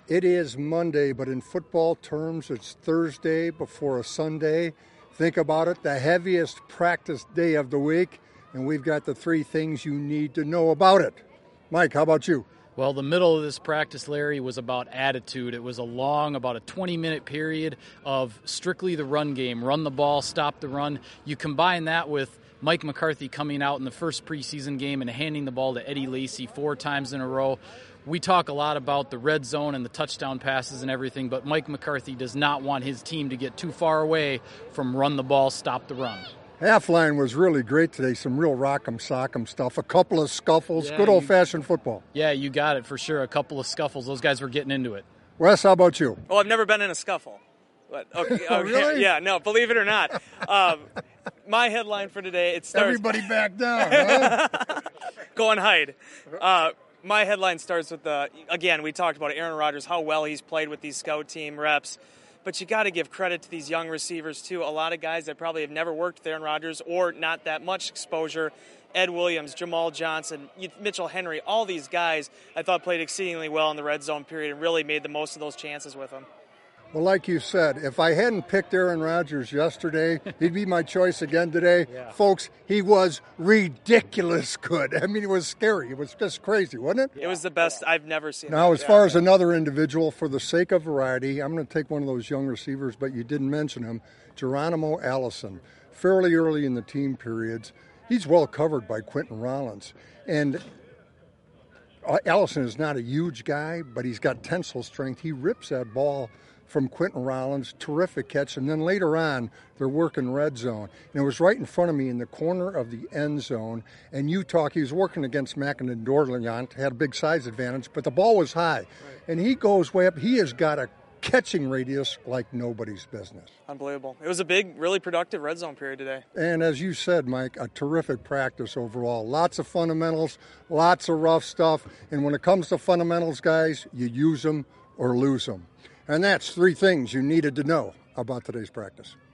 It is Monday, but in football terms, it's Thursday before a Sunday. Think about it, the heaviest practice day of the week, and we've got the three things you need to know about it. Mike, how about you? Well, the middle of this practice, Larry, was about attitude. It was about a 20-minute period of strictly the run game. Run the ball, stop the run. You combine that with Mike McCarthy coming out in the first preseason game and handing the ball to Eddie Lacy 4 times in a row. We talk a lot about the red zone and the touchdown passes and everything, but Mike McCarthy does not want his team to get too far away from run the ball, stop the run. Half line was really great today. Some real rock'em sock'em stuff. A couple of scuffles. Good old-fashioned football. Yeah, you got it for sure. A couple of scuffles. Those guys were getting into it. Wes, how about you? Oh, I've never been in a scuffle. But, okay, Really? Yeah, no, believe it or not. My headline for today, it starts... Everybody back down, huh? Go and hide. My headline starts with again, we talked about Aaron Rodgers, how well he's played with these scout team reps. But you got to give credit to these young receivers, too. A lot of guys that probably have never worked with Aaron Rodgers or not that much exposure. Ed Williams, Jamal Johnson, Mitchell Henry, all these guys I thought played exceedingly well in the red zone period and really made the most of those chances with them. Well, like you said, if I hadn't picked Aaron Rodgers yesterday, he'd be my choice again today. Yeah. Folks, he was ridiculous good. I mean, it was scary. It was just crazy, wasn't it? It was the best I've never seen. Now, as far as another individual, for the sake of variety, I'm going to take one of those young receivers, but you didn't mention him, Geronimo Allison. Fairly early in the team periods, he's well covered by Quentin Rollins. And Allison is not a huge guy, but he's got tensile strength. He rips that ball from Quentin Rollins, terrific catch, and then later on, they're working red zone. And it was right in front of me in the corner of the end zone, and he was working against Mackin Dorleant, had a big size advantage, but the ball was high. Right. And he goes way up. He has got a catching radius like nobody's business. Unbelievable. It was a big, really productive red zone period today. And as you said, Mike, a terrific practice overall. Lots of fundamentals, lots of rough stuff, and when it comes to fundamentals, guys, you use them or lose them. And that's three things you needed to know about today's practice.